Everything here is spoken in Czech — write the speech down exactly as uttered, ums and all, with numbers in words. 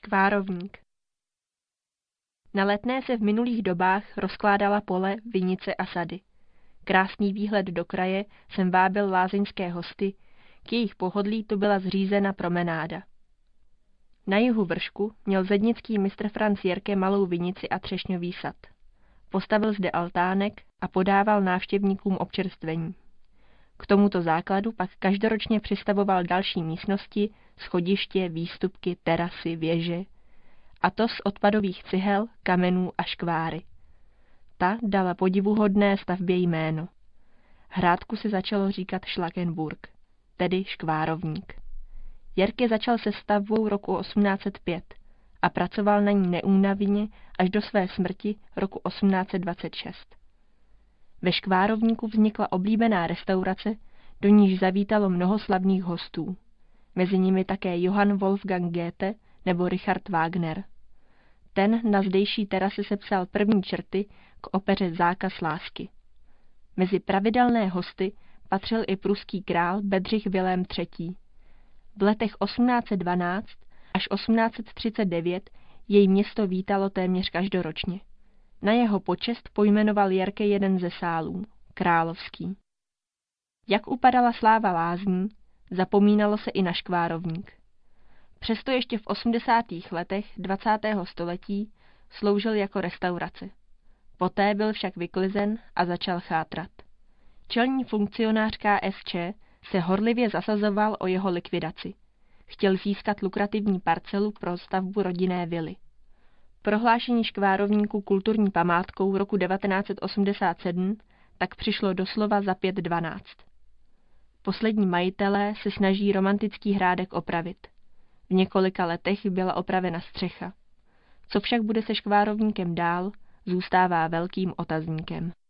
Škvárovník. Na Letné se v minulých dobách rozkládala pole, vinice a sady. Krásný výhled do kraje sem vábil lázeňské hosty, k jejich pohodlí tu byla zřízena promenáda. Na jihu vršku měl zednický mistr Franc Jirke malou vinici a třešňový sad. Postavil zde altánek a podával návštěvníkům občerstvení. K tomuto základu pak každoročně přistavoval další místnosti, schodiště, výstupky, terasy, věže, a to z odpadových cihel, kamenů a škváry. Ta dala podivuhodné stavbě jméno. Hrádku se začalo říkat Schlagenburg, tedy škvárovník. Jirke začal se stavbou roku osmnáct set pět a pracoval na ní neúnavně až do své smrti roku osmnáct set dvacet šest. Ve škvárovníku vznikla oblíbená restaurace, do níž zavítalo mnoho slavných hostů. Mezi nimi také Johann Wolfgang Goethe nebo Richard Wagner. Ten na zdejší terase sepsal první črty k opeře Zákaz lásky. Mezi pravidelné hosty patřil i pruský král Bedřich Vilém třetí. V letech osmnáct set dvanáct až osmnáct set třicet devět jej město vítalo téměř každoročně. Na jeho počest pojmenoval Jirke jeden ze sálů, královský. Jak upadala sláva lázní, zapomínalo se i na škvárovník. Přesto ještě v osmdesátých letech dvacátého století sloužil jako restaurace. Poté byl však vyklizen a začal chátrat. Čelní funkcionář K S Č se horlivě zasazoval o jeho likvidaci. Chtěl získat lukrativní parcelu pro stavbu rodinné vily. Prohlášení škvárovníku kulturní památkou v roku devatenáct set osmdesát sedm tak přišlo doslova za pět dvanáct. Poslední majitelé se snaží romantický hrádek opravit. V několika letech byla opravena střecha. Co však bude se škvárovníkem dál, zůstává velkým otazníkem.